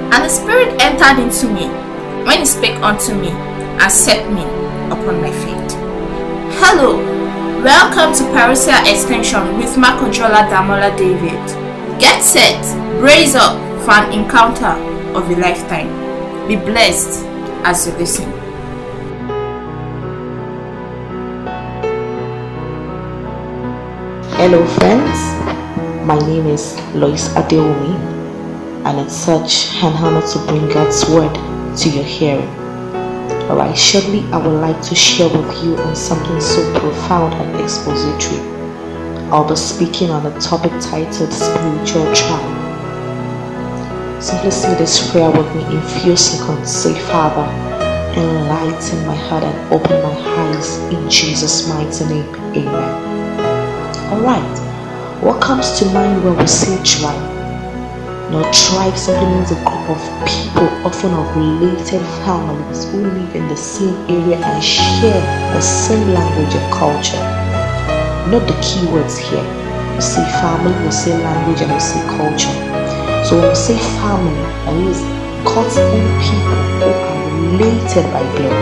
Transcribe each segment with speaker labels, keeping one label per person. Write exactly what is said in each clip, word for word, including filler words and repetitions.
Speaker 1: And the Spirit entered into me, when he spake unto me, and set me upon my feet. Hello, welcome to Parousia Extension with Makojola Damola David. Get set, brace up for an encounter of a lifetime. Be blessed as you listen.
Speaker 2: Hello friends, my name is Lois Adeomi, and it's such an honor to bring God's word to your hearing. Alright, shortly I would like to share with you on something so profound and expository. I'll be speaking on a topic titled Spiritual Trial. Simply say this prayer with me in few seconds. Say, Father, enlighten my heart and open my eyes in Jesus' mighty name. Amen. Alright, what comes to mind when we say tribe? Now, tribe simply means a group of people, often of related families, who live in the same area and share the same language and culture. Note the key words here. We say family, we say language, and we say culture. So when we say family, that is God's own people who are related by blood.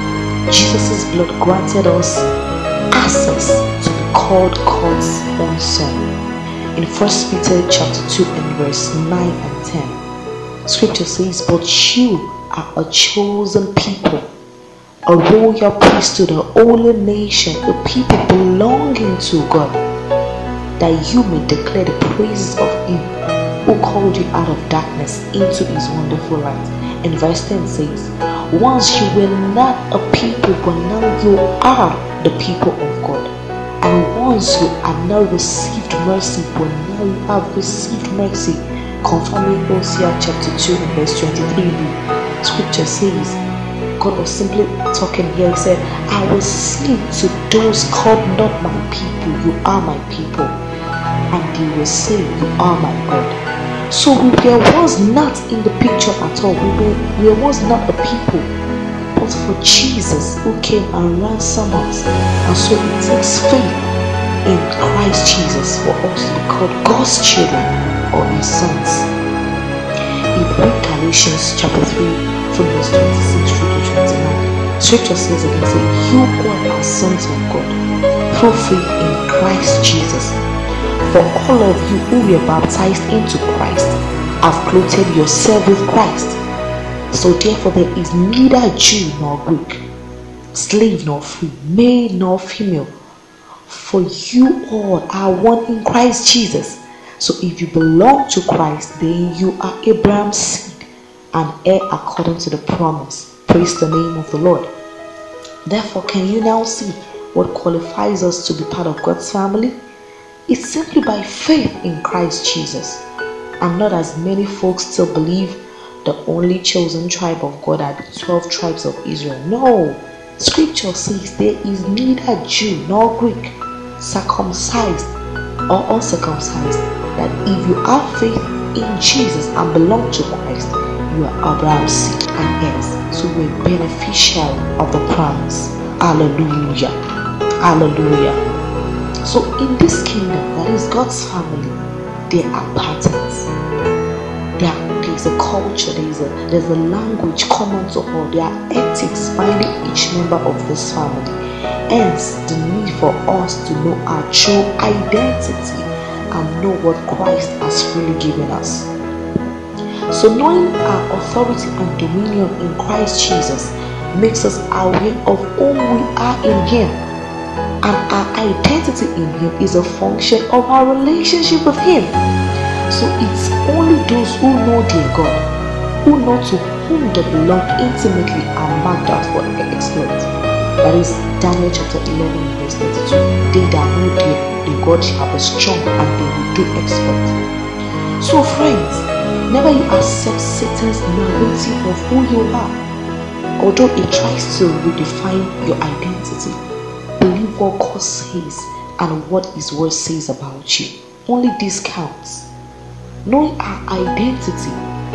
Speaker 2: Jesus' blood granted us access to be called God's own son. In First Peter chapter two and verse nine and ten, scripture says, "But you are a chosen people, a royal priesthood, a holy nation, a people belonging to God, that you may declare the praises of him who called you out of darkness into his wonderful light." And verse ten says, "Once you were not a people, but now you are the people of God. And once you had not received mercy, but now you have received mercy." Confirming Hosea chapter two and verse twenty-three b. Scripture says, God was simply talking here. He said, "I will say to those called not my people, you are my people. And they will say, you are my God." So we were once not in the picture at all. We were, we were once not a people. But for Jesus who came and ransomed us, and so it takes faith in Christ Jesus for us to be called God's children or his sons. In Galatians chapter three from verse twenty-six through to twenty-nine, scripture says again, say, "You all are sons of God through faith in Christ Jesus. For all of you who were baptized into Christ have clothed yourself with Christ. So therefore there is neither Jew nor Greek, slave nor free, male nor female, for you all are one in Christ Jesus. So if you belong to Christ, then you are Abraham's seed and heir according to the promise." Praise the name of the Lord. Therefore, can you now see what qualifies us to be part of God's family? It's simply by faith in Christ Jesus, and not as many folks still believe the only chosen tribe of God are the twelve tribes of Israel. No, scripture says there is neither Jew nor Greek, circumcised or uncircumcised, that if you have faith in Jesus and belong to Christ, you are Abraham's seed and heirs. So we're beneficiary of the promise. Hallelujah. Hallelujah. So in this kingdom, that is God's family, there are patterns. There, there is a culture, there is a, there's a language common to all. There are ethics binding each member of this family. Hence, the need for us to know our true identity and know what Christ has freely given us. So knowing our authority and dominion in Christ Jesus makes us aware of who we are in him. And our identity in him is a function of our relationship with him. So it's only those who know their God, who know to whom they belong intimately, are marked out for exploit. That is Daniel chapter eleven verse thirty-two. They that know their, their God shall be strong and they will do exploit. So friends, never you accept Satan's narrative of who you are. Although it tries to redefine your identity, believe what God says and what his word says about you. Only this counts. Knowing our identity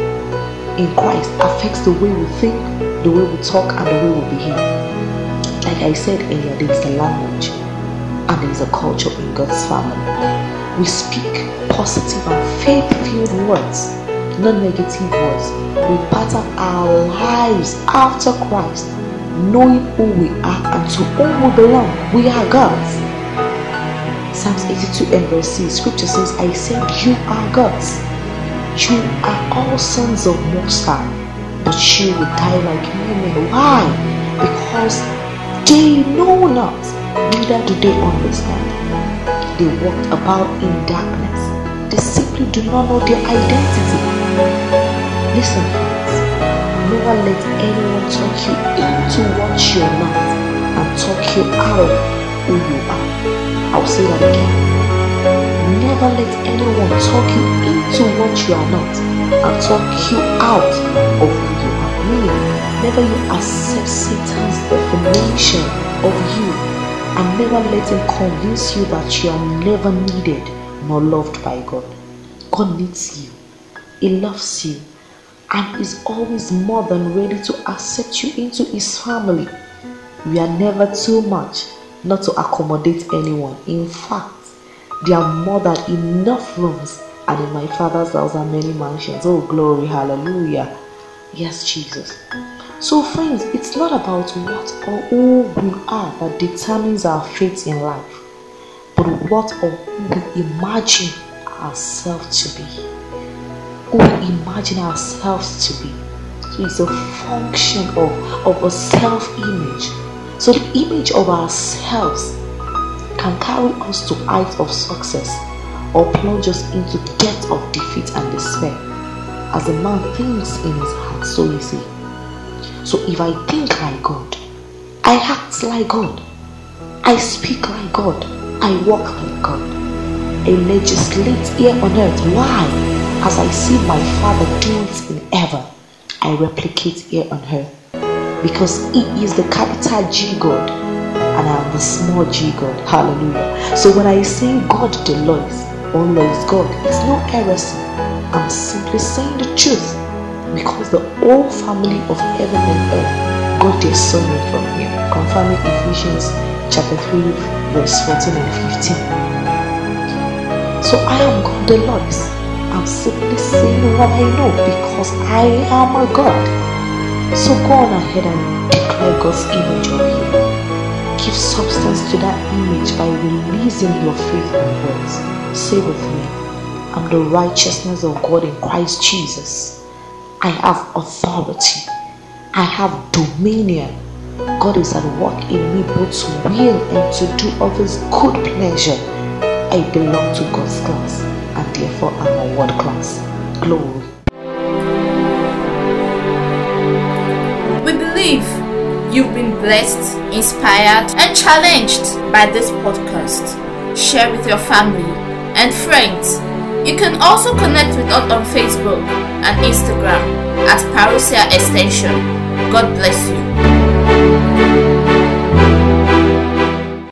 Speaker 2: in Christ affects the way we think, the way we talk, and the way we behave. Like I said earlier, there is a language and there is a culture in God's family. We speak positive and faith-filled words no negative words. We pattern our lives after Christ, knowing who we are and to whom we belong. We are God's. Psalms eighty-two and verse six, scripture says, I said you are God's. You are all sons of Most High, but you will die like men. Why? Because they know not, neither do they understand. They walked about in darkness. They simply do not know their identity. Listen, friends, never let anyone talk you into what you're not and talk you out of who you are. I'll say that again. Never let anyone talk you into what you are not and talk you out of who you are. Meaning, never you accept Satan's definition of you, and never let him convince you that you are never needed nor loved by God. God needs you. He loves you and is always more than ready to accept you into his family. We are never too much not to accommodate anyone. In fact, there are more than enough rooms, and in my Father's house are many mansions. Oh, glory, hallelujah. Yes, Jesus. So friends, it's not about what or who we are that determines our fate in life, but what or who we imagine ourselves to be. Who we imagine ourselves to be. So it's a function of, of a self-image. So the image of ourselves can carry us to heights of success or plunge us into depths of defeat and despair. As a man thinks in his heart, so is he. So if I think like God, I act like God, I speak like God, I walk like God, I legislate here on earth. Why? As I see my Father do it in heaven, I replicate here on earth. Because he is the capital G God and I am the small g God. Hallelujah. So when I say God the Lois or Lois God, it's no heresy. I'm simply saying the truth, because the whole family of heaven and earth got their surname from here, confirming Ephesians chapter three verse fourteen and fifteen. So I am God the Lois. I'm simply saying what I know because I am a God. So go on ahead and declare God's image of you. Give substance to that image by releasing your faith in words. Say with me, I'm the righteousness of God in Christ Jesus. I have authority. I have dominion. God is at work in me both to will and to do of his good pleasure. I belong to God's class, and therefore I'm a world class. Glory.
Speaker 1: We believe you've been blessed, inspired, and challenged by this podcast. Share with your family and friends. You can also connect with us on Facebook and Instagram at Parousia Extension. God bless you.